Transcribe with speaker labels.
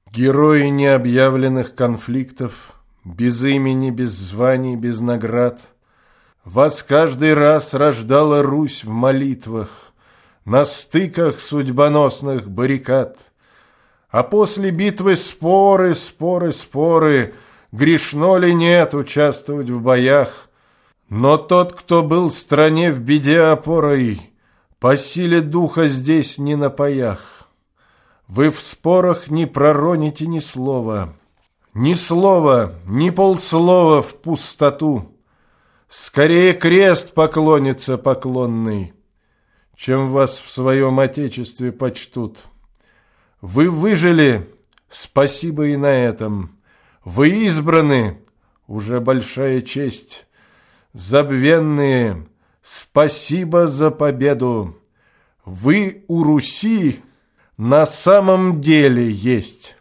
Speaker 1: Герои необъявленных конфликтов, без имени, без званий, без наград. Вас каждый раз рождала Русь в молитвах, на стыках судьбоносных баррикад. А после битвы споры, споры, споры, грешно ли нет участвовать в боях. Но тот, кто был стране в беде опорой, по силе духа здесь не на паях. Вы в спорах не пророните ни слова, ни полслова в пустоту. Скорее крест поклонится поклонный, чем вас в своем отечестве почтут. Вы выжили, спасибо и на этом. Вы избраны, уже большая честь. Забвенные, спасибо за победу. Вы у Руси на самом деле есть.